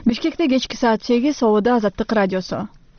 Бишкекте кечки саат 8 Обода Азаттык радиосу.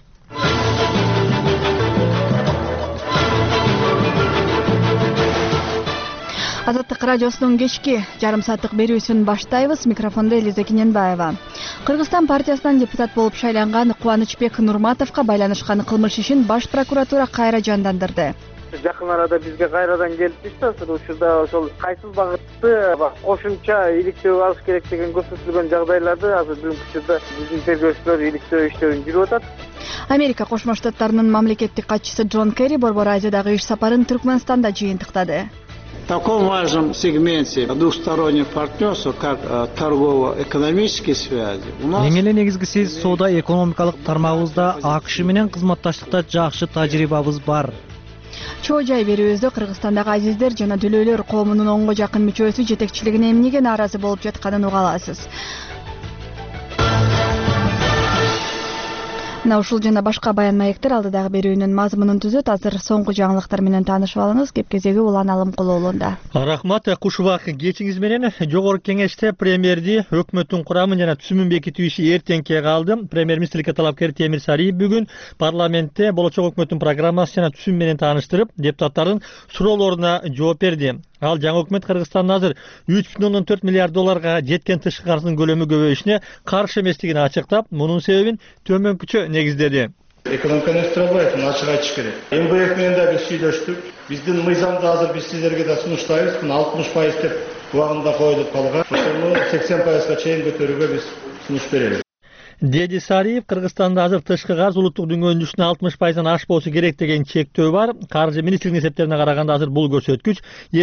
Азаттык радиосунун кечки жарым сааттык берүүсүн баштайбыз. Микрофондо Элиза Кененбаева. Кыргызстан партиясынан депутат болуп шайланган Кубанычбек Нурматовго байланышкан кылмыш ишин баш прокуратура кайра жандандырды. Жакын арада бизге кайрадан келип түштү. Учурда ошол кайсыл багытты кошумча иликтөө алыш керек деген көрсөтүлгөн жагдайларды азыр бүгүнкү учурда биздин тергөөчүлөр иликтөө иштөрүн жүрүп атат. Америка Кошмо Штаттарынын мамлекеттик катчысы Джон Керри Борбор Азиядагы иш сапарын Түркмөнстанда жыйынтыктады. В таком важном сегменте двусторонних партнерств, как торгово-экономические связи, у нас... Эң эле негизгиси соода экономикалык тармагыбызда АКШ менен кызматташтыкта жакшы тажрыйбабыз бар. Чоо жай берүүбүздө Кыргызстандагы азиздер жана дүлөөлөр коомунун онго жакын мүчөсү жетекчилигине эмнеге нааразы болуп жатканын уга аласыз. Мына ушул жана башка баян маектер алдыдагы берүүнүн мазмунун түзөт. Азыр соңку жаңылыктар менен таанышып алыңыз. Кеп кезеги Улан Алымкулуулунда. Рахмат, кушубак кечиңиз менен. Жогорку кеңеште премьерди өкмөттүн курамын жана түзүмүн бекитүү иши эртеңке калды. Премьер-министрликке талапкер Темир Сариев бүгүн парламентте болочок өкмөттүн программасы жана түзүмү менен тааныштырып, депутаттардын суроолоруна жооп берди. Ал жаңы өкмөт Кыргызстанда азыр 3,4 миллиард долларга жеткен тышкы карыздын көлөмү көбөйүшүнө каршы эместигин ачыктап, мунун себебин төмөнкүчө негиздеди. Экономиканы өстүрөбайт, ачык айтыш керек. МВФ менен да биз сүйлөштүк. Биздин мыйзамды азыр биз сиздерге да сунуштайбыз. 60% деп убагында коюлуп калган. Ошону 80%га чейин көтөрүүгө биз сунуш беребиз. Деди Сариев, Кыргызстанда азыр тышкы карыз улуттук дүнгөнүн үстүнө 60%дан ашпоосу керек деген чектөө бар. Каржы министрлигинин эсептерине караганда азыр бул көрсөткүч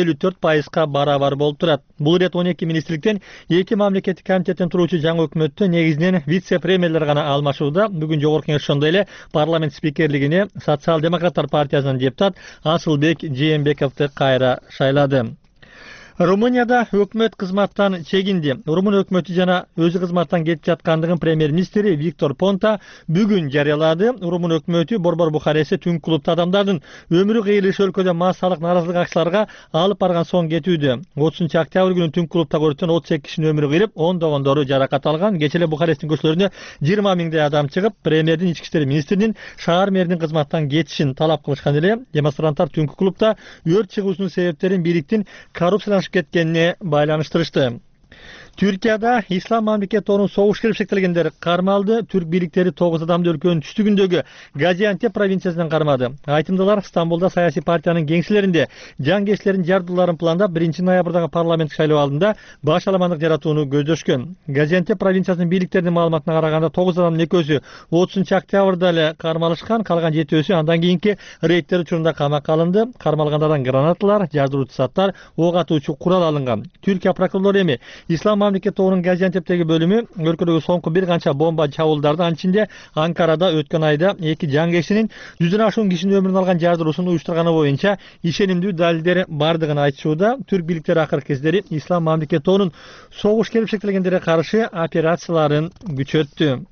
54%га барабар болуп турат. Бул ирет 12 министрликтен 2 мамлекеттик комитеттен туруучу жаңы өкмөттө негизинен вице-премьерлер гана алмашууда. Бүгүн жогорку кеңеш ошондой эле парламент спикерлигине социал-демократтар партиясынан депутат Асылбек Жээнбековду кайра шайлады. Румынияда өкмөт кызматтан чегинди. Румын өкмөтү жана өзү кызматтан кетип жаткандыгын премьер-министри Виктор Понта бүгүн жарыялады. Румын өкмөтү Борбор Бухаресте түнкү клубда адамдардын өмүрү кыйылышы өлкөдө массалык нааразылык акцияларга алып барган соң кетүүдө. 30-октябрь күнү түнкү клубда көрүлгөн 38 кишинин өмүрү кыйылып, ондогондору жаракат алган. Кечээ эле Бухаресттин көчөлөрүнө 20 миңдей адам чыгып, премьердин ички иштер министринин шаар мэринин кызматтан кетишин талап кылышкан эле. Демонстранттар түнкү клубда өрт чыгуусунун себептерин бийликтин коррупцияланып кеткенине байланыштырышты. Түркияда Ислам мамлекет торунун согуш келишектелгендер кармалды. Түрк бийликтери 9 адамды өлкөнүн түштүгүндөгү Газиантеп провинциясынан кармады. Айтымдылар Стамбулда саясий партиянын кеңселеринде жангерчилердин жардууларын пландап 1 ноябрдагы парламенттик шайлоо алдында баш аламандык жаратууну көздөшкөн. Газиантеп провинциясынын бийликтеринин маалыматына караганда 9 адамдын экөөсү 30-октябрда эле кармалышкан, калган 7-өсү андан кийинки рейдтер учурунда камакка алынды. Кармалгандардан гранаталар, жардыруучу заттар, ок атуучу курал алынган. Түркия прокурорлору эми Ислам мамлекет торунун Газиантептеги бөлүмү өлкөдөгү соңку бир канча бомба чабуулдарды, анын ичинде Анкарада өткөн айда 2 жангерчинин 100дөн ашуун кишинин өмүрүн алган жардыруусун уюштурганы боюнча ишенимдүү далилдер бардыгын айтышууда. Түрк бийликтери акыркы кездери Ислам мамлекет торунун согуш келишектелгендерге каршы операцияларын күчөттү.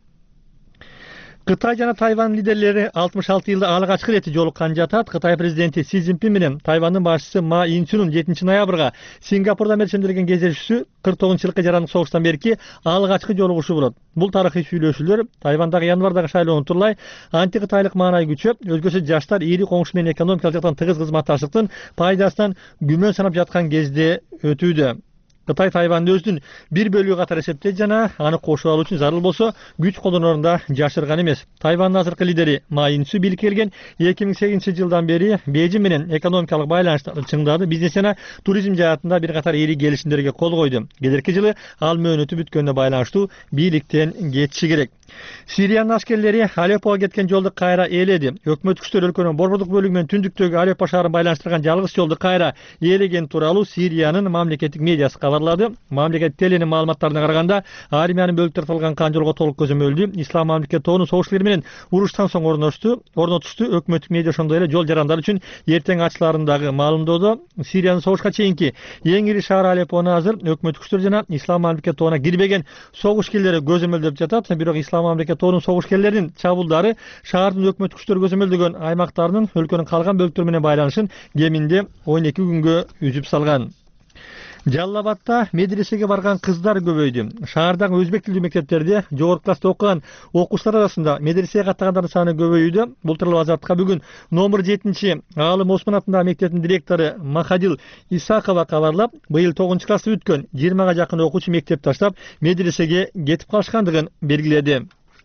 Кытай жана Тайвань лидерлери 66 жылда алгачкы ирет жолуккан жатат. Кытай президенти Си Цзиньпин менен Тайвандын башчысы Ма Ин-чунун 7 ноябрга Сингапурда мерчемделген кездешүүсү 49-жылкы жарандык согуштан берки алгачкы жолугушуу болот. Бул тарыхый сүйлөшүүлөр Тайвандагы январдагы шайлоону турлай антикытайлык маанай күчөп, өзгөчө жаштар ири коңшу менен экономикалык жактан тыгыз кызматташтыктын пайдасынан күмөн санап жаткан кезде өтүүдө. Кытай Тайванды өзүнүн бир бөлүгү катары эсептейт жана аны кошуп алуу үчүн зарыл болсо күч колдонорун да жашырган эмес. Тайвандын азыркы лидери Ма Ин-чун бийликке келген 2008-жылдан бери Бейжиң менен экономикалык байланыштарды чыңдады. Бизнес жана туризм жаатында бир катар ири келишимдерге кол койду. Келерки жылы ал мөөнөтү бүткөнүнө байланыштуу бийликтен кетиши керек. Сириянын аскерлери Алеппого кеткен жолду кайра ээледи. Өкмөт күчтөр өлкөнүн борбордук бөлүгү менен түндүктөгү Алеппо шаарын байланыштырган жалгыз жолду кайра ээлеген тууралуу Сириянын мамлекеттик медиасы кабарлады. Мамлекет теленин маалыматтарына караганда, армиянын бөлүк тартылган канжолго толук көзөмөлдүү. Ислам мамлекет торунун согушчулары менен уруштан соң орнотушту. Өкмөттүк медиа ошондой эле жол жарандар үчүн эртең ачыларындагы маалымдоодо Сириянын согушка чейинки эң ири шаар Алеппону азыр өкмөт күчтөр жана Ислам мамлекет торуна кирбеген согушкерлери көзөмөлдөп жатат. Бирок Ислам мамлекет торунун согушкерлеринин чабуулдары шаардын өкмөт күчтөрү көзөмөлдөгөн аймактарынын өлкөнүн калган бөлүктөрү менен байланышын кеминде 12 күнгө үзүп салган. Жалал Абадта медресеге барган кыздар көбөйдү. Шаардагы өзбек тилдүү мектептерде жогорку класста окуган окуучулар арасында медресеге каттагандардын саны көбөйүүдө. Бул тууралуу Азаттыкка бүгүн номер 7 Аалым Осмон атындагы мектептин директору Махадил Исакова кабарлап, быйыл 9 классы бүткөн 20га жакын окуучу мектеп таштап медресеге кетип калышкандыгын белгиледи.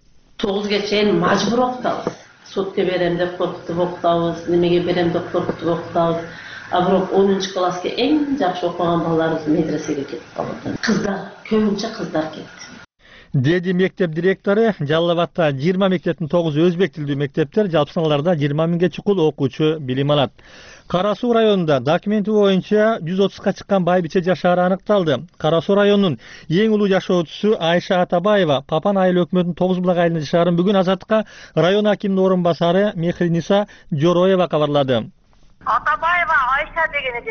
9га чейин мажбур окутабыз. Сутка берем деп коркутуп окутабыз, немеге берем деп коркутуп окутабыз. А бирок 10 класска эң жакшы окуган балдарыбыз медресеге кетип калды. Кыздар, көбүнчө кыздар кетти. Деди мектеп директору. Жалал Абадта 20 мектептин 9 өзбек тилдүү мектептер, жалпы саналарда 20 миңге чукул окуучу билим алат. Кара Суу районунда документи боюнча 130га чыккан байбиче жашаары аныкталды. Кара Суу районунун эң улуу жашоочусу Айша Атабаева Папан айыл өкмөтүнүн 9 булак айылында жашаарын бүгүн Азаттыкка район акиминин орун басары Мехриниса Жороева кабарлады. Атабаева Айша дегени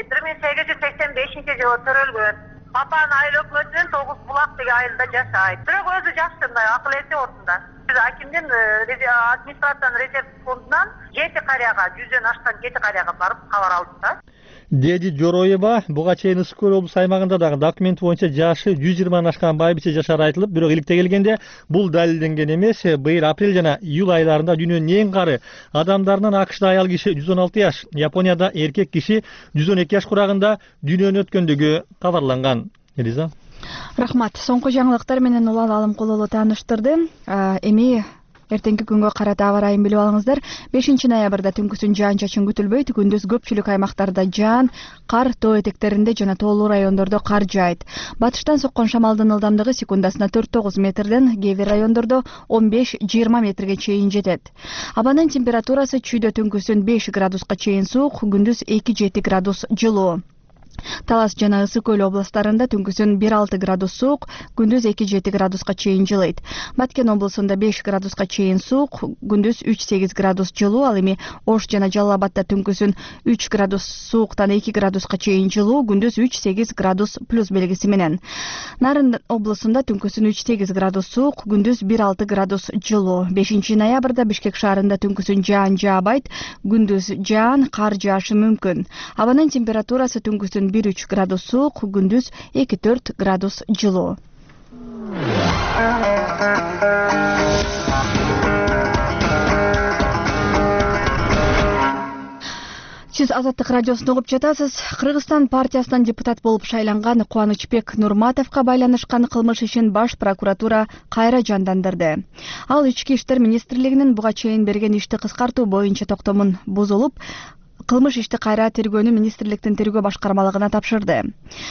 1885-жылы төрөлгөн. Папан айыл өкмөтүнүн 9 булак деген айылда жашайт. Бирок өзү жакшы акыл эси ордунда. Биз акимдин администрациянын резерв фондунан 7 карияга 100дөн ашкан 7 карияга барып кабар алдым да. Деди Жороева буга чейин Ысык көл облус аймагында дагы документ боюнча жашы 120 ашкан байбиче жашаары айтылып, бирок иликте келгенде бул далилденген эмес. Быйыл апрель жана июль айларында дүйнөнүн эң кары адамдарынан АКШда аял киши 116 жаш, Японияда эркек киши 112 жаш курагында дүйнөнү өткөндүгү кабарланган. Элиза. Рахмат. Соңку жаңылыктар менен Улан Алымкулуулу тааныштырды. Эми эртеңки күнгө карата аба ырайын билип алыңыздар. 5 ноябрда түнкүсүн жаан чачын күтүлбөйт. Күндүз көпчүлүк аймактарда жаан, кар, тоо этектеринде жана тоолуу райондордо кар жаайт. Батыштан соккон шамалдын ылдамдыгы секундасына 4-9 метрден, кээ бир райондордо 15-20 метрге чейин жетет. Абанын температурасы чүйдө түнкүсүн 5 градуска чейин суук, күндүз 2-7 градус жылуу. Талас жана Ысык көл областарында түнкүсүн 1-6 градус суук, күндүз 2-7 градуска чейин жылыйт. Баткен облусунда 5 градуска чейин суук, күндүз 3-8 градус жылуу. Ал эми Ош жана Жалал Абадта түнкүсүн 3 градус сууктан 2 градуска чейин жылуу, күндүз 3-8 градус плюс белгиси менен. Нарын облусунда түнкүсүн 3-8 градус суук, күндүз 1-6 градус жылуу. 5 ноябрда Бишкек шаарында түнкүсүн жаан жаабайт, күндүз жаан, кар жаашы мүмкүн. Абанын температурасы түнкүсүн 1-3 градус суук, күндүз 2-4 градус жылуу. Сиз Азаттык радиосун угуп жатасыз. Кыргызстан партиясынан депутат болуп шайланган Кубанычбек Нурматовго байланышкан кылмыш ишин баш прокуратура кайра жандандырды. Ал Ички иштер министрлигинин буга чейин берген ишти кыскартуу боюнча токтомун бузулуп, кылмыш ишти кайра тергөөнү министрликтин тергөө башкармалыгына тапшырды.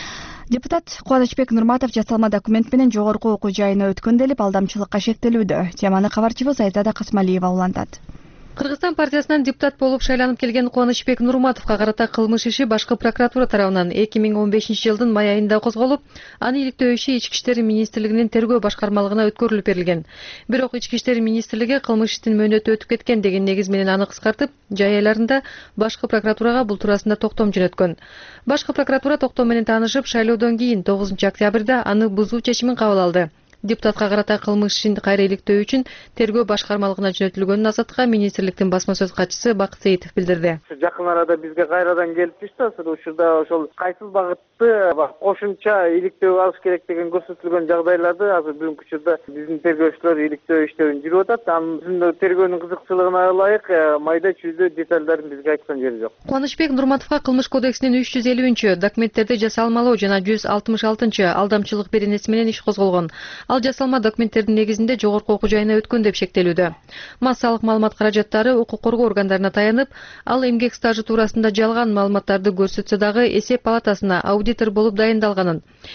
Депутат Кубанычбек Нурматов жасалма документ менен жогорку окуу жайына өткөн делип алдамчылыкка шектелүүдө. Теманы кабарчыбыз Айзада Касмалиева улантат. Кыргызстан партиясынан депутат болуп шайланып келген Кубанычбек Нурматовго карата кылмыш иши башкы прокуратура тарабынан 2015-жылдын май айында козголуп, аны иликтөө иши Ички иштер министрлигинин тергөө башкармалыгына өткөрүлүп берилген. Бирок Ички иштер министрлиги кылмыш иштин мөөнөтү өтүп кеткен деген негиз менен аны кыскартып, жай айларында башкы прокуратурага бул туурасында токтом жөнөткөн. Башкы прокуратура токтом менен таанышып, шайлоодон кийин 9 октябрда аны бузуу чечимин кабыл алды. Депутатка карата кылмыш ишин кайра иликтөө үчүн тергөө башкармалыгына жөнөтүлгөнүн Азаттыкка министрликтин басма сөз катчысы Бакыт Сейитов билдирди. Жакын арада бизге кайрадан келип түштү. Ушурда ошол кайсыл багытты кошумча иликтөө алыш керек деген көрсөтүлгөн жагдайларды азыр бүгүнкү учурда биздин тергөөчүлөр иликтөө иштерин жүрүп атат. Биздин тергөөнүн кызыкчылыгына ылайык майда чүйдө детальдарын бизге айткан жери жок. Кубанычбек Нурматовго кылмыш кодексинин 350 документтерди жасалмалоо жана 166 алдамчылык беренеси менен иш козголгон. Ал жасалма документтердин негизинде жогорку окуу жайына өткөн деп шектелүүдө. Массалык маалымат каражаттары укук коргоо органдарына таянып, ал эмгек стажы туурасында жалган маалыматтарды көрсөтсө дагы эсеп палатасына аудитор болуп дайындалганын.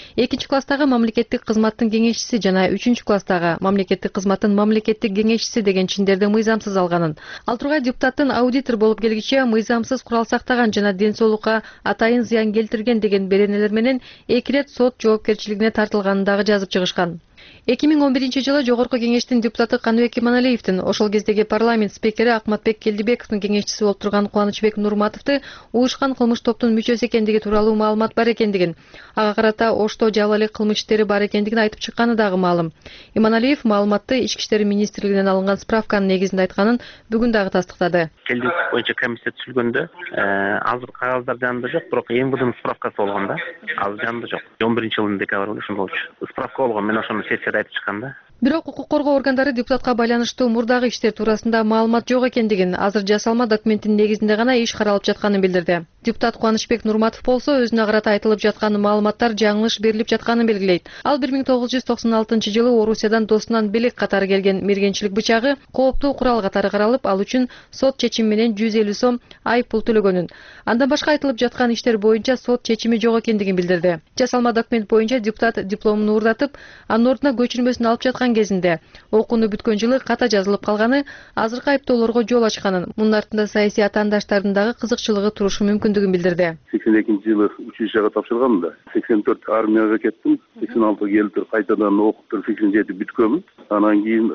2 класстагы мамлекеттик кызматтын кеңешчиси жана 3 класстагы мамлекеттик кызматтын мамлекеттик кеңешчиси деген чиндерди мыйзамсыз алганын. Ал тургай депутаттын аудитор болуп келгиче мыйзамсыз курал сактаган жана ден соолукка атайын зыян келтирген деген беренелер менен 2 рет сот жоопкерчилигине тартылганын дагы жазып чыгышкан. 2011-жылы Жогорку Кеңештин депутаты Каныбек Иманалиевдин ошол кездеги парламент спикери Акматбек Келдибековдун кеңешчиси болуп турган Кубанычбек Нурматовду уюшкан кылмыш топтун мүчөсү экендиги тууралуу маалымат бар экендигин, ага карата Ошто жалал эле кылмыш иштери бар экендигин айтып чыкканы дагы маалым. Иманалиев маалыматты Ички иштер министрлигинен алынган справканын негизинде айтканын бүгүн дагы тастыктады. Келдик боюнча комиссия түзүлгөндө азыр кагаздар жанында жок, бирок МВДнын справкасы болгон да. Азыр жанында жок. 11-жылдын декабрында ошондо болчу. Справка болгон, мен ошону сессияда айтып чыккам да. Бирок укук коргоо органдары депутатка байланыштуу мурдагы иштер туурасында маалымат жок экендигин, азыр жасалма документтин негизинде гана иш каралып жатканын билдирди. Депутат Кубанычбек Нурматов болсо өзүнө карата айтылып жаткан маалыматтар жаңылыш берилип жатканын белгилейт. Ал 1996-жылы Орусиядан досунан белек катары келген мергенчилик бычагы кооптуу курал катары каралып, ал үчүн сот чечими менен 150 сом айып пул төлөгөнүн. Андан башка айтылып жаткан иштер боюнча сот чечими жок экендигин билдирди. Жасалма документ боюнча депутат дипломун уурдатып, анын ордуна көчүрмөсүн алып жаткан кезинде окууну бүткөн жылы ката жазылып калганы, азыркы айыптоолорго жол ачканын, мунун артында саясий атаандаштардын дагы кызыкчылыгы турушу мүмкүндүгүн билдирди. 82-жылы училищеге тапшырганмын да. 84 армияга кеттим, 86 келип туруп кайтадан окуп туруп 87 бүткөнмүн. Анан кийин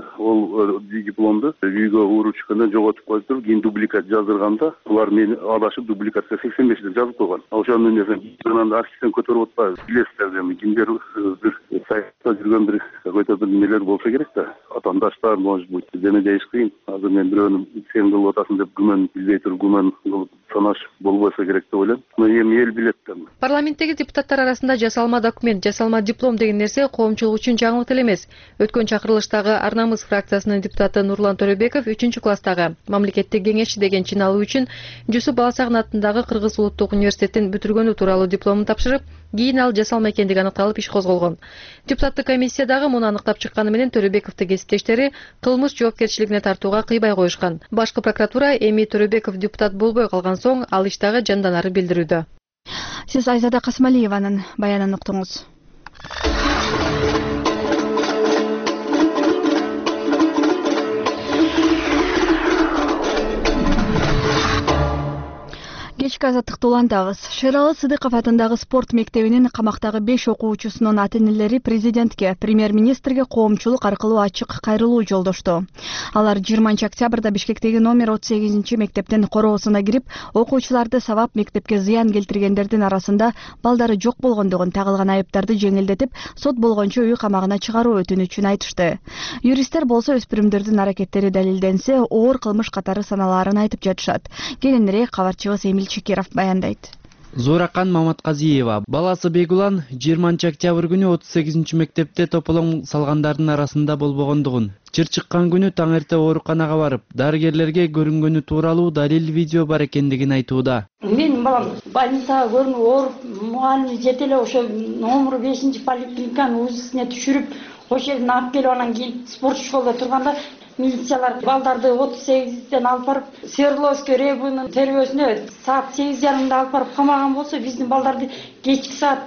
ол дипломду үйгө уруп чыкканда жоготуп коюп туруп, кийин дубликат жаздырганда, булар мени адашып дубликатка 85 деп жазып койгон. Ошондон кийин архивден көтөрүп атпайбыз. Билесиздер, кимдер бир саякта жүргөн бир какой-то бир нелер болсо керек да. Атаандаштар, может быть, дене дейиш кыйын. Азыр мен бирөөнү сен кылып атасың деп күмөн билбей туруп, күмөн кылып санашып болбойсо керек деп ойлойм. Эми эл билет да. Парламенттеги депутаттар арасында жасалма документ, жасалма диплом деген нерсе коомчулук үчүн жаңылык эле эмес. Өткөн чакырылыштагы Арнамыз фракциясынын депутаты Нурлан Төрөбеков 3-класстагы мамлекеттик кеңешчи деген чин алуу үчүн Жусуп Баласагын атындагы Кыргыз улуттук университетин бүтүргөнү тууралуу дипломун тапшырып, кийин ал жасалма экендиги аныкталып иш козголгон. Депутаттык комиссиядагы муну аныктап чыкканы менен Төрөбековду кесиптештери кылмыш жоопкерчилигине тартууга кыйбай коюшкан. Башкы прокуратура эми Төрөбеков депутат болбой калган соң ал иш дагы жанданары билдирүүдө. Сиз Айзада Касымалиеванын баянын уктуңуз. Кечки азаттыкты улантабыз. Шералы Сыдыков атындагы спорт мектебинин камактагы 5 окуучусунун ата-энелери президентке, премьер-министрге коомчулук аркылуу ачык кайрылуу жолдошту. Алар 20 октябрда Бишкектеги номер 38 мектептин короосуна кирип, окуучуларды сабап мектепке зыян келтиргендердин арасында балдары жок болгондугун, тагылган айыптарды жеңилдетип, сот болгончо үй камагына чыгаруу өтүнүчүн айтышты. Юристтер болсо өспүрүмдөрдүн аракеттери далилденсе, оор кылмыш катары саналаарын айтып жатышат. Кененирээк кабарчыбыз Эмил Чекиров баяндайт. Зоракан Маматказиева баласы Бегулан 20 октябрь күнү 38 мектепте тополоң салгандардын арасында болбогондугун, чыр чыккан күнү таң эрте ооруканага барып, дарыгерлерге көрүнгөнү тууралуу далил видео бар экендигин айтууда. Мен балам больницага көрүнүп ооруп, мугалим жете эле ошо номер 5 поликлиниканын УЗИсине түшүрүп, ошол жерден алып келип анан кийин спорт школда турганда милициялар балдарды 38-ден алып барып, Свердловский районунун тербөөсүнө саат 8:30 алып барып камаган болсо, биздин балдарды кечки саат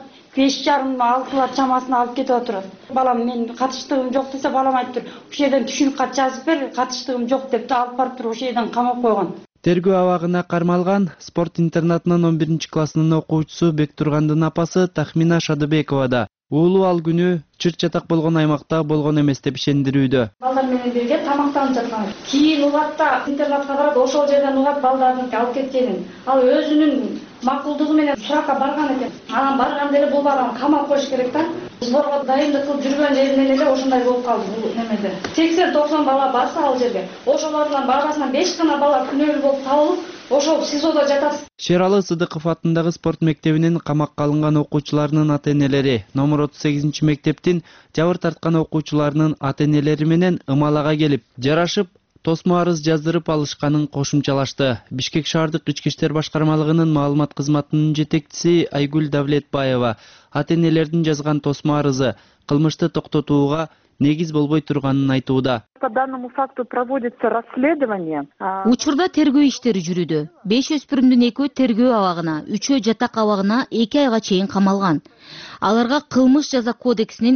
5:30-6 чамасына алып кетип отурат. Балам мен катыштыгым жок десе, балам айтып тур, ошол жерден түшүнүк кат жазып бер, катыштыгым жок деп алып барып тур, ошол жерден камап койгон. Тергөө абагына кармалган спорт интернатынын 11-классынын окуучусу Бектургандын апасы Тахмина Шадыбекова да уулу ал күнү чыр-чатак болгон аймакта болгон эмес деп ишендирүүдө. Балдар менен бирге тамактанып жаткан. Кийин угатта интернатка барат, ошол жерден угат балдарын алып кеткенин. Ал өзүнүн макулдугу менен суракка барган экен. Анан барганда эле бул баланы камап коюш керек да. Сборго дайындык кылып жүргөн жеринен эле ошондой болуп калды бул немеде. 80-90 бала барса ал жерге, ошолордун барасынан 5 гана бала күнөөлүү болуп табылып, ошол СИЗОдо жатат. Шералы Сыдыков атындагы спорт мектебинин камакка алынган окуучуларынын ата-энелери номер 38 мектептин жабыр тарткан окуучуларынын ата-энелери менен ымалага келип, жарашып, тосмо арыз жаздырып алышканын кошумчалашты. Бишкек шаардык ички иштер башкармалыгынын маалымат кызматынын жетекчиси Айгүл Давлетбаева ата-энелердин жазган тосмо арызы кылмышты токтотууга негиз болбой турганын айтууда. По данному факту проводится расследование. Учурда тергөө иштери жүрүүдө. 5 өспүрүмдүн 2-өө тергөө абагына, 3-өө жатак абагына 2 айга чейин камалган. Аларга кылмыш жаза кодексинин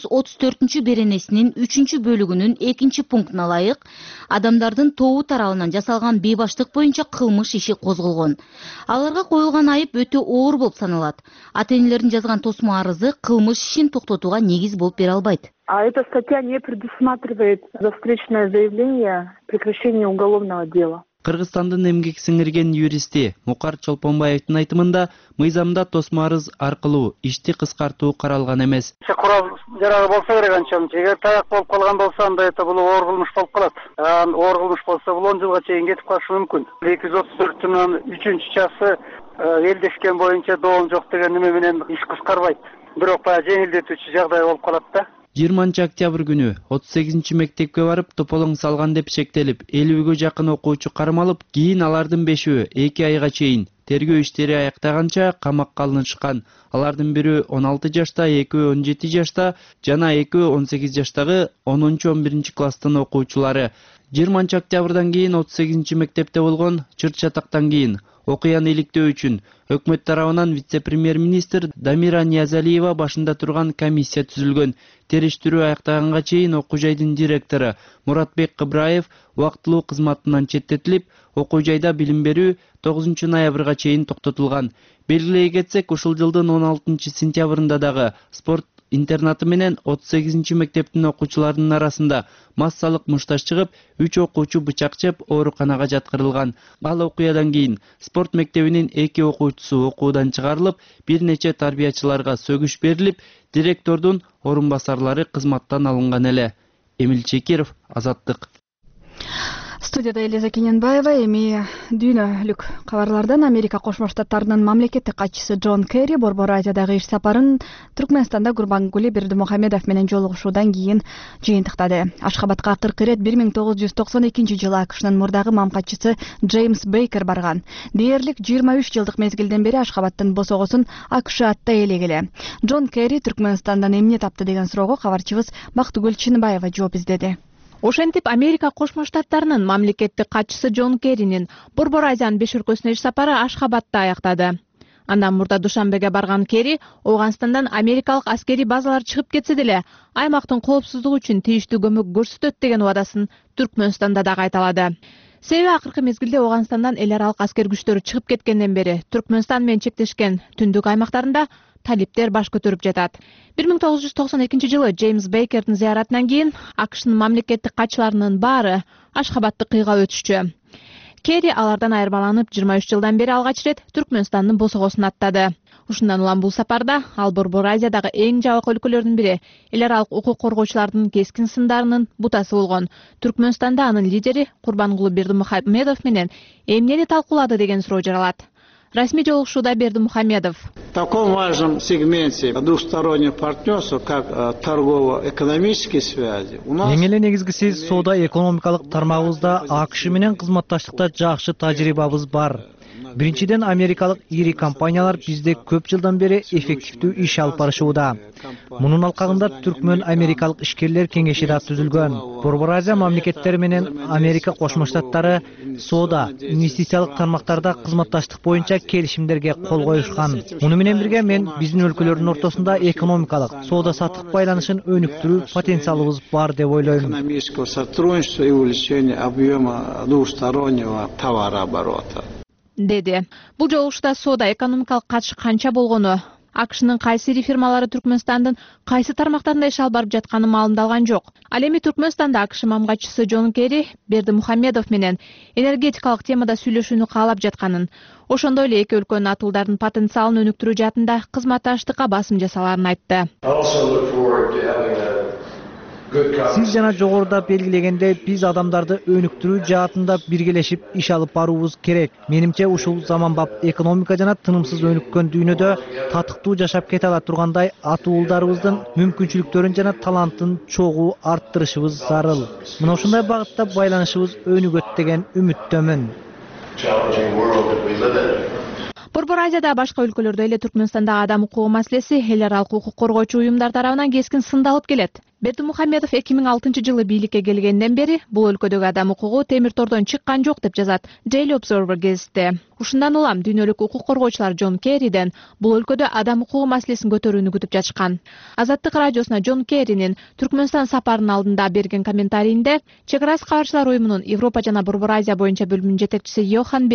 234 беренесинин 3-бөлүгүнүн 2-пунктуна ылайык адамдардын тобу тарабынан жасалган бейбаштык боюнча кылмыш иши козголгон. Аларга коюлган айып өтө оор болуп саналат. Ата-энелердин жазган тосмо арызы кылмыш ишин токтотууга негиз болуп бере албайт. А эта статья не предусматривает за встречное заявление прекращение уголовного дела. Кыргызстандын эмгек сиңирген юристи Мукар Чолпонбаевдин айтымында мыйзамда тосмо арыз аркылуу ишти кыскартуу каралган эмес. Курал жарагы болсо керек анчалык. Эгер таяк болуп калган болсо анда это бул оор кылмыш болуп калат. Оор кылмыш болсо бул 10 жылга чейин кетип калышы мүмкүн. 234-түн 3-часы элдешкен боюнча доон жок деген неме менен иш кыскарбайт. Бирок баягы жеңилдетүүчү жагдай болуп калат да. 20 октябрь күнү 38-мектепке барып тополоң салган деп шектелип 50-гө жакын окуучу кармалып, кийин алардын 5-өө 2 айга чейин тергөө иштери аяктаганча камакка алынышкан. Алардын бири 16 жашта, 2-өө 17 жашта жана 2-өө 18 жаштагы 10-11 класстын окуучулары. 20 октябрдан кийин 38-мектепте болгон чыр-чатактан кийин окуяны иликтөө үчүн өкмөт тарабынан вице-премьер-министр Дамира Ниязалиева башында турган комиссия түзүлгөн. Териштирүү аяктаганга чейин окуу жайдын директору Муратбек Кыбраев убактылуу кызматынан четтетилип, окуу жайда билим берүү 9 ноябрга чейин токтотулган. Белгилей кетсек, ушул жылдын 16 сентябрында дагы спорт интернаты менен 38-мектептин окуучуларынын арасында массалык мушташ чыгып, 3 окуучу бычак жеп ооруканага жаткырылган. Ал окуядан кийин спорт мектебинин 2 окуучусу окуудан чыгарылып, бир нече тарбиячыларга сөгүш берилип, директордун орун басарлары кызматтан алынган эле. Эмил Чекиров, Азаттык. Студияда Элиза Кененбаева. Эми дүйнөлүк кабарлардан Америка Кошмо Штаттарынын мамлекеттик катчысы Джон Керри Борбор Азиядагы иш сапарын Түркмөнстанда Гурбангулы Бердимухамедов менен жолугушуудан кийин жыйынтыктады. Ашхабадка акыркы ирет 1992-жылы АКШнын мурдагы мамкатчысы Джеймс Бейкер барган. Дээрлик 23 жылдык мезгилден бери Ашхабадтын босогосун АКШ атта ээлегиле. Джон Керри Түркмөнстандан эмне тапты деген суроого кабарчыбыз Бактыгүл Чынбаева жооп издеди. Ошентип Америка Кошмо Штаттарынын мамлекеттик катчысы Джон Керринин Борбор Азиянын 5 өлкөсүнө иш сапары Ашхабадта аяктады. Андан мурда Душанбеге барган Керри Ооганстандан америкалык аскерий базалар чыгып кетсе деле, аймактын коопсуздугу үчүн тийиштүү көмөк көрсөтөт деген убадасын Түркмөнстанда да кайталады. Себеби акыркы мезгилде Ооганстандан эл аралык аскер күчтөрү чыгып кеткенден бери Түркмөнстан менен чектешкен түндүк аймактарында талиптер баш көтөрүп жатат. 1992-жылы Джеймс Бейкердин зыяратынан кийин АКШнын мамлекеттик катчыларынын баары Ашхабадты кыйгап өтүшчү. Керри алардан айырмаланып 23 жылдан бери алгач рет Түркмөнстандын босогосун аттады. Ушундан улам бул сапарда ал Борбор Азиядагы эң жабык өлкөлөрдүн бири, эл аралык укук коргоочулардын кескин сындарынын бутасы болгон Түркмөнстанда анын лидери Курбангулы Бердимухамедов менен эмнени талкуулады деген суроо жаралат. Расмий жолугушууда Бердимухамедов. В таком важном сегменте двустороннего партнерства, как торгово-экономические связи, у нас... Эң эле негизгиси соода экономикалык тармагыбызда АКШ менен кызматташтыкта жакшы тажрыйбабыз бар. Биринчиден, америкалык ири компаниялар бизде көп жылдан бери эффективдүү иш алып барышууда. Мунун алкагында Түркмөн америкалык ишкерлер кеңеши да түзүлгөн. Борбор Азия мамлекеттери менен Америка Кошмо Штаттары соода, инвестициялык тармактарда кызматташтык боюнча келишимдерге кол коюшкан. Муну менен бирге мен биздин өлкөлөрдүн ортосунда экономикалык, соода саттык байланышын өнүктүрүү потенциалыбыз бар деп ойлойм. Экономического сотрудничества и увеличения объема двустороннего товарооборота. Деди. Бул жолугушууда соода экономикалык катыш канча болгону, АКШнын кайсы ири фирмалары Түркмөнстандын кайсы тармактарында иш алып барып жатканы маалымдалган жок. Ал эми Түркмөнстанда АКШ мамкатчысы Джон Керри Бердимухамедов менен энергетикалык темада сүйлөшүүнү каалап жатканын, ошондой эле эки өлкөнүн атуулдардын потенциалын өнүктүрүү жаатында кызматташтыкка басым жасаларын айтты. Сиз жана жогоруда белгилегендей, биз адамдарды өнүктүрүү жаатында биргелешип иш алып баруубуз керек. Менимче ушул заманбап экономика жана тынымсыз өнүккөн дүйнөдө татыктуу жашап кете ала тургандай атуулдарыбыздын мүмкүнчүлүктөрүн жана талантын чогуу арттырышыбыз зарыл. Мына ушундай багытта байланышыбыз өнүгөт деген үмүттөмүн. Борбор Азияда башка өлкөлөрдө эле Түркмөнстандагы адам укугу маселеси эл аралык укук коргоочу уюмдар тарабынан кескин сындалып келет. Бердимухамедов 2006-жылы бийликке келгенден бери бул өлкөдөгү адам укугу темир тордон чыккан жок деп жазат Daily Observer гезити. Ушундан улам дүйнөлүк укук коргоочулар Джон Керриден бул өлкөдө адам укугу маселесин көтөрүүнү күтүп жатышкан. Азаттык радиосуна Джон Керринин Түркмөнстан сапарынын алдында берген комментарийинде Чек арасы кабарчылар уюмунун Европа жана Борбор Азия боюнча бөлүмүнүн жетекчиси Йохан Бир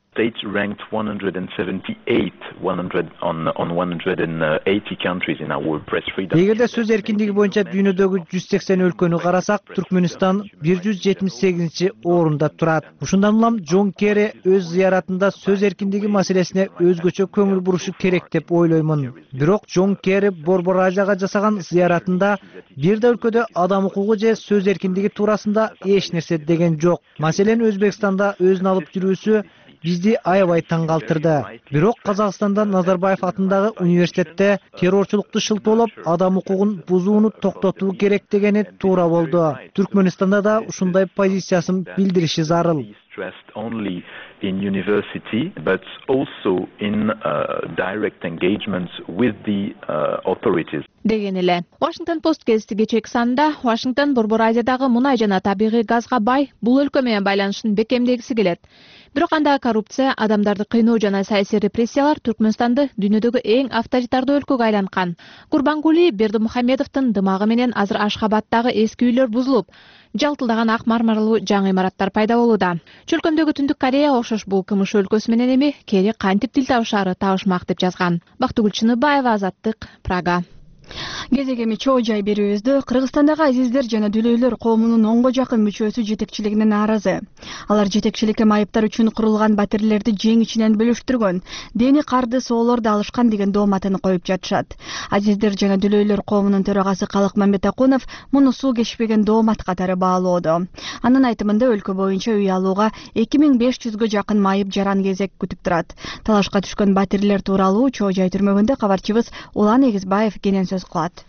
States ranked 178 on 180 countries in our press freedom. Эгерде сөз эркиндиги боюнча дүйнөдөгү 180 өлкөнү карасак, Түркмөнстан 178 орунда турат. Ушундан улам Джон Керри өз зыяратында сөз эркиндиги маселесине өзгөчө көңүл бурушу керек деп ойлоймун. Бирок Джон Керри Борбор Азияга жасаган зыяратында бир да өлкөдө адам укугу же сөз эркиндиги туурасында эч нерсе деген жок. Маселен Өзбекстанда өзүн алып жүрүүсү бизди аябай таң калтырды. Бирок Казакстанда Назарбаев атындагы университетте террорчулукту шылтоолоп, адам укугун бузууну токтотуу керек дегени туура болду. Түркмөнстанда да ушундай позициясын билдириши зарыл. Only in university, but also in direct engagements with the authorities. Деген эле. Washington Post гезити кечээки санында Вашингтон Борбор Азиядагы мунай жана табигый газга бай бул өлкө менен байланышын бекемдегиси келет. Бирок анда коррупция, адамдарды кыйноо жана саясий репрессиялар Түркмөнстанды дүйнөдөгү эң авторитардуу өлкөгө айланткан. Курбангули Бердимухамедовдун дымагы менен азыр Ашхабадтагы эски үйлөр бузулуп, жалтылдаган ак мармарлуу жаңы имараттар пайда болууда. Чөлкөмдөгү Түндүк Корея окшош бул КМШ өлкөсү менен эми Керри кантип тил табышаары табышмак деп жазган. Бактыгүл Чыныбаева, Азаттык, Прага. Кезегеми чоо жай берүүбүздү Кыргызстандагы азиздер жана дүлөйлөр коомунун 10го жакын мүчөсү жетекчилигине нааразы. Алар жетекчиликке майыптар үчүн курулган батирлерди жең ичинен бөлүштүргөн, дени карды соолорду алышкан деген дооматын коюп жатышат. Азиздер жана дүлөйлөр коомунун төрагасы Калык Мамбетакунов муну суу кечпеген доомат катары баалоодо. Анын айтымында өлкө боюнча үй алууга 2500гө жакын майып жаран кезек күтүп турат. Талашка түшкөн батирлер тууралуу чоо жай түрмөгүндө кабарчыбыз Улан Эгизбаев кенен сөз кылат.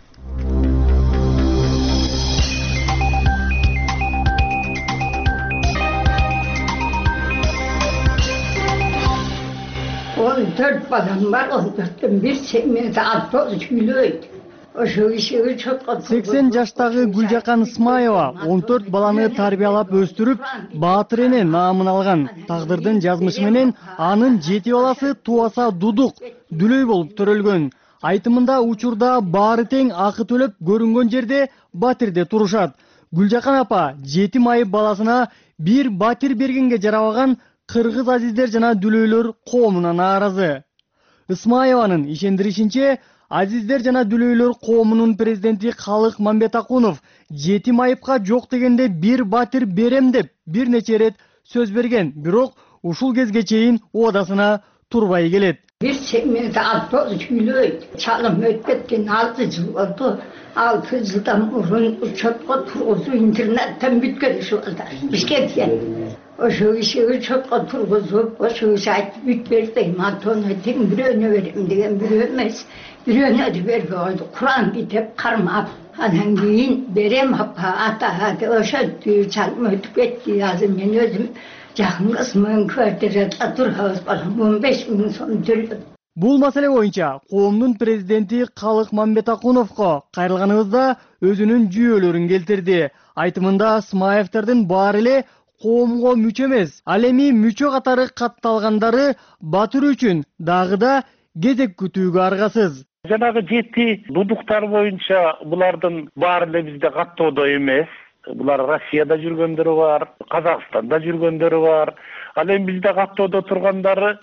Он 4 балам бар, 14-төн бир семьяда атпоз үйлөйт. Ошо ишиги чоткот. 80 жаштагы Гүлжакан Исмаева 14 баланы тарбиялап өстүрүп, баатыр эне наамын алган. Тагдырдын жазмышы менен анын 7 баласы Туаса Дудук дүлөй болуп төрөлгөн. Айтымында учурда баары тең акы төлөп көрүнгөн жерде батирде турушат. Гүлжакан апа 7 майып баласына бир батир бергенге жарабаган кыргыз азиздер жана дүлөйлөр коомуна нааразы. Исмаеванын ишендиришинче, азиздер жана дүлөйлөр коомунун президенти Калык Мамбетакунов 7 майыпка жок дегенде бир батир берем деп бир нече рет сөз берген. Бирок ушул кезге чейин уадасына турбай келет. Bir semiyede 6 үйлөйт. Çalım ötbetken 6 жыл oldu. 6 жылдан мурун учетко тургузуу интернеттен бүткөн ушул бизге тиен. Ошо ишиги чотко тургузуп, ошо иш айтып бүтберди. Матону тең бирөөнө берем деген бирөө эмес. Бирөөнө да бербей койду. Куран китеп кармап, анан кийин берем апа ата деп ошо çalım өтүп кетти. Азыр мен өзүм жақын кызмын квартирада турабыз балам 15 000 сом төлөп. Бул маселе боюнча коомдун президенти Калык Мамбетакуновго кайрылганыбызда өзүнүн жүйөлөрүн келтирди. Айтымында Исмаевтердин баары эле коомго мүчө эмес, ал эми мүчө катары катталгандары батыр үчүн дагы да кезек күтүүгө аргасыз. Жанагы 7 дудуктар боюнча булардын баары эле бизде каттоодо эмес. Булар Россияда жүргөндөрү бар, Казакстанда жүргөндөрү бар. Ал эми бизде каттоодо тургандары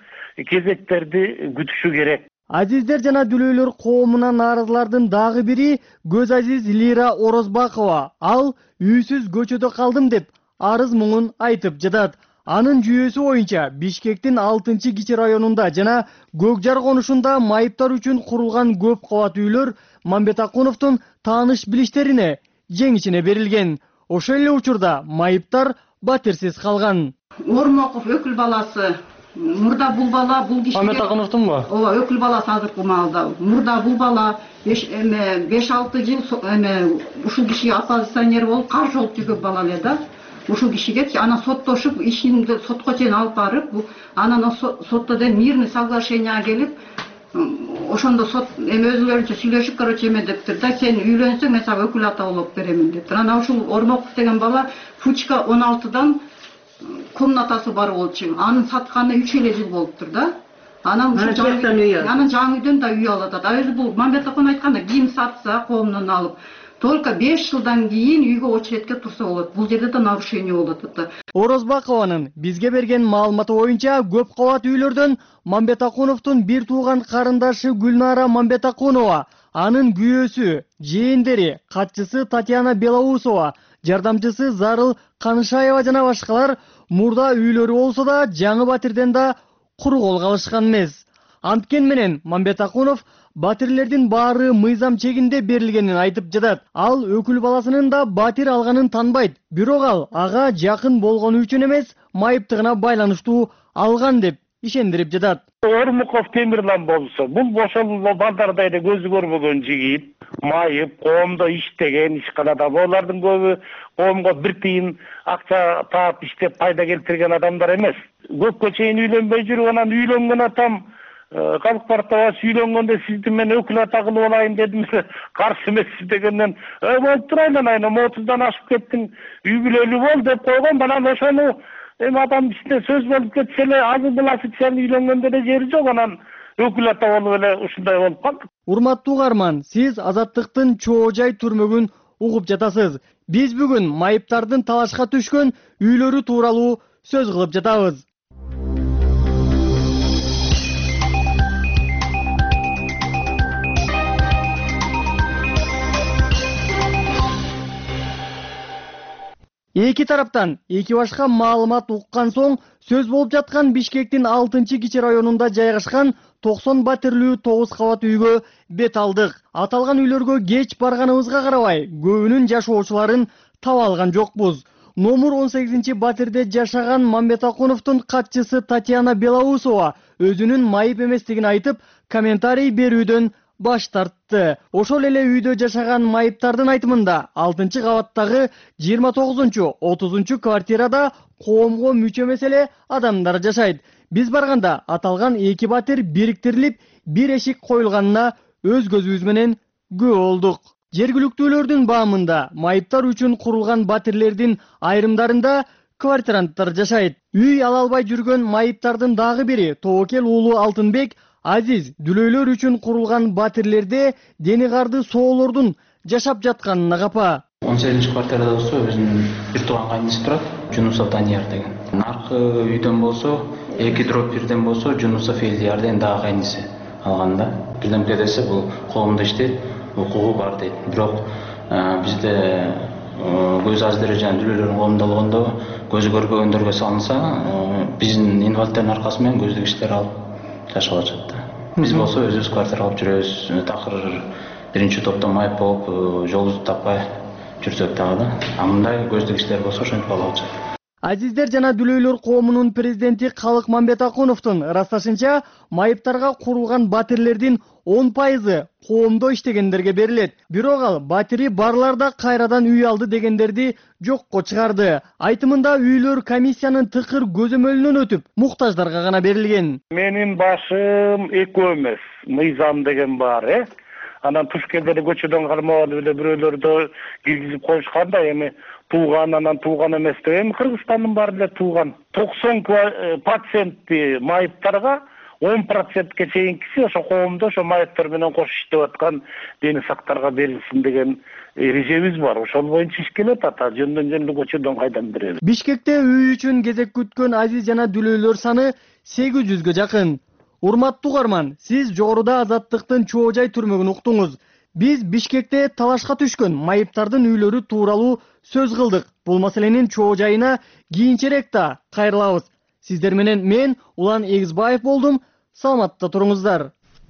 кезектерди күтүшү керек. Азиздер жана дүлөйлөр коомуна нааразылардын дагы бири Көз Азиз Лира Орозбакова. Ал үйсүз көчөдө калдым деп арыз муңун айтып жатат. Анын жүйөсү боюнча Бишкектин 6-кичи районунда жана Көкжар конушунда майыптар үчүн курулган көп кабат үйлөр Мамбетакуновдун тааныш билиштерине жең ичине берилген. Ошол эле учурда майыптар батирсиз калган. Ормоков өкүл баласы. Мурда бул бала бул кишиге Мамбетакуновдунбу? Ооба, өкүл баласы азыркы маалда. Мурда бул бала 5-6 жыл ушул кишиге оппозиционер болуп каршы болуп жүргөн бала эле да. Ушул кишиге анан соттошуп, ишинди сотко чейин алып барып, анан сотто да мирный соглашение келип, ошондо сот өзүлөрүнчө сүйлөшүп, короче дептир да, сен үйлөнсөң мен сага өкүл ата болуп беремин дептир. Анан ушул Ормоков деген бала Фучка 16дан комнатасы бар болчу. Анын сатканы 3 жыл болуптур да. Анан жаңы үйдөн да үй алып атат. Өзү бул Мамбетакун айтканда кийим сатса коомдон алып, только 5 жылдан кийин үйгө очередке турса болот. Бул жерде да нарушение болот ата. Орозбакованын бизге берген маалыматы боюнча көп кабат үйлөрдөн Мамбетакуновдун бир тууган карындашы Гүлнара Мамбетакунова, анын күйөөсү, жээндери, катчысы Татьяна Белоусова, жардамчысы Зарыл Канышаева жана башкалар мурда үйлөрү болсо да жаңы батирден да куру кол калышкан эмес. Анткени менен Мамбетакунов батирлердин баары мыйзам чегинде берилгенин айтып жатат. Ал өкүл баласынын да батир алганын танбайт. Бирок ал ага жакын болгону үчүн эмес, майыптыгына байланыштуу алган деп ишендирип жатат. Ормуков Темирлан болсо, бул ошол балдардай эле көзү көрбөгөн жигит, майып, коомдо иштеген, ишканада. Булардын көбү коомго бир тыйын акча таап иштеп пайда келтирген адамдар эмес. Көпкө чейин үйлөнбөй жүрүп, анан үйлөнгөн атам Халык партиясы үйлөнгөндө сизди мен өкүл ата кылып алайын дедим. Каршы эмессиз дегенден, болуп турайлы, айна 30дан ашып кеттиң, үй бүлөлүү бол деп койгон. Анан ошону адам ичинде сөз болуп кетсе эле, азыр буласы сен үйлөнгөндө эле жери жок, анан өкүл ата болуп эле ушундай болуп калды. Урматтуу угарман, сиз Азаттыктын чоо жай түрмөгүн угуп жатасыз. Биз бүгүн майыптардын талашка түшкөн үйлөрү тууралуу сөз кылып жатабыз. Эки тараптан эки башка маалымат уккан соң сөз болуп жаткан Бишкектин 6-кичи районунда жайгашкан 90 батирлүү 9 кабат үйгө бет алдык. Аталган үйлөргө кеч барганыбызга карабай, көбүнүн жашоочуларын таба алган жокпуз. Номер 18 батирде жашаган Мамбетакуновдун катчысы Татьяна Белоусова өзүнүн майып эместигин айтып, комментарий берүүдөн баш тартты. Ошол эле үйдө жашаган майыптардын айтымында 6-кабаттагы 29-30 квартирада коомго мүчө эмес эле адамдар жашайт. Биз барганда аталган эки батир бириктирилип, бир эшик коюлганына өз көзүбүз менен күбө болдук. Жергиликтүүлөрдүн баамында майыптар үчүн курулган батирлердин айрымдарында квартиранттар жашайт. Үй ала албай жүргөн майыптардын дагы бири Тоокел уулу Алтынбек Азиз дүлөйлөр үчүн курулган батирлерде дени карды соолордун жашап жатканына капа. 18-квартирада болсо өзүнүн бир тууган кайниси турат, Жунусов Данияр деген. Наркы үйдөн болсо, 2/1 болсо Жунусов Элдияр деген дагы кайниси алган да. Бирдемке десе бул коомдо иштейт, укугу бар дейт. Бирок бизде көз аз дәрежелүү дүлөйлөрдүн колунда болгондо көзү көрбөгөндөргө салынса, биздин инвалидтердин аркасы менен көздүк иштер алып жашап атышат да. Биз болсо өзүбүз квартира алып жүрөбүз. Такыр биринчи топтон майып болуп, жолубузду таппай жүрсөк дагы да. Мындай көздүк иштер болсо ошентип алып атышат. Азиздер жана дүлөйлөр коомунун президенти Калык Мамбетакуновдун ырасташынча, майыптарга курулган батирлердин 10% коомдо иштегендерге берилет. Бирок ал батири барларда кайрадан үй алды дегендерди жокко чыгарды. Айтымында үйлөр комиссиянын тыкыр көзөмөлүнөн өтүп, муктаждарга гана берилген. Менин башым экөө эмес, мыйзам деген бар, Анан тушкелдери көчөдөн кармап эле бирөөлөрдө киргизип коюшкан да, эми тууган, анан тууган эмес деп. Эми Кыргызстандын баары эле тууган. 90% майыптарга 10%ке чейинкиси ошо коомдо ошо майыптар менен кош иштеп аткан дени сактарга берилсин деген эрежебиз бар. Ошол боюнча иш келет ата, жөндөн көчөдөн кайдан беребиз. Бишкекте үй үчүн кезек күткөн азиз жана дүлөйлөр саны 800га жакын. Урматтуу угарман, сиз жогоруда Азаттыктын чоо жай түрмөгүн уктуңуз. Биз Бишкекте талашка түшкөн майыптардын үйлөрү тууралуу сөз кылдык. Бул маселенин чоо жайына кийинчерээк да кайрылабыз. Сиздер менен мен Улан Эгизбаев болдум. Саламатта туруңуздар.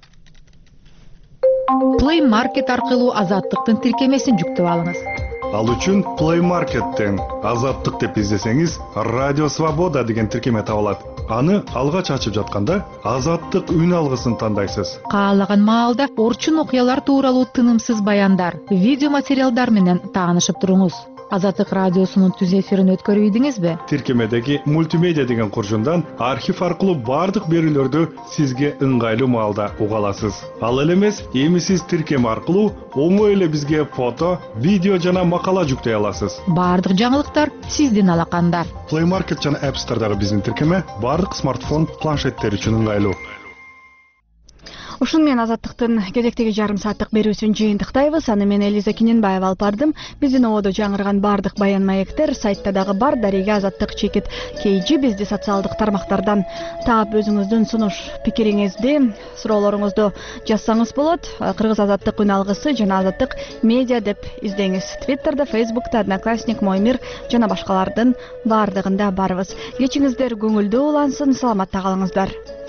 Play Market аркылуу Азаттыктын тиркемесин жүктөп алыңыз. Ал үчүн Play Market'тен Азаттык деп издесеңиз, Радио Свобода деген тиркеме табылат. Аны алгач ачып жатканда Азаттык үн алгысын тандайсыз. Каалаган маалда орчун окуялар тууралуу тынымсыз баяндар, видео материалдар менен таанышып туруңуз. Азаттык радиосунун түз эфирин өткөрүп ийдиңизби? Тиркемедеги мультимедиа деген куржундан архив аркылуу бардык берүүлөрдү сизге ыңгайлуу маалда уга аласыз. Ал эле эмес, эми сиз тиркеме аркылуу оңой эле бизге фото, видео жана макала жүктөй аласыз. Бардык жаңылыктар сиздин алаканда. Play Market жана App Store'дагы биздин тиркеме бардык смартфон, планшеттер үчүн ыңгайлуу. Ушун менен Азаттыктын кезектеги жарым сааттык берүүсүн жыйынтыктайбыз. Аны мен Элиза Киненбаева алып бардым. Биздин ободо жаңырган бардык баян маектер сайтта дагы бар. Дарига Азаттык чекит KG бизди социалдык тармактардан таап өзүңүздүн сунуш пикириңизди, суроолоруңузду жазсаңыз болот. Кыргыз Азаттык үн алгысы жана Азаттык медиа деп издеңиз. Твиттерде, Фейсбукта, Одноклассник, Мой мир жана башкалардын бардыгында барбыз. Кечиңиздер көңүлдүү улансын, саламатта калыңыздар.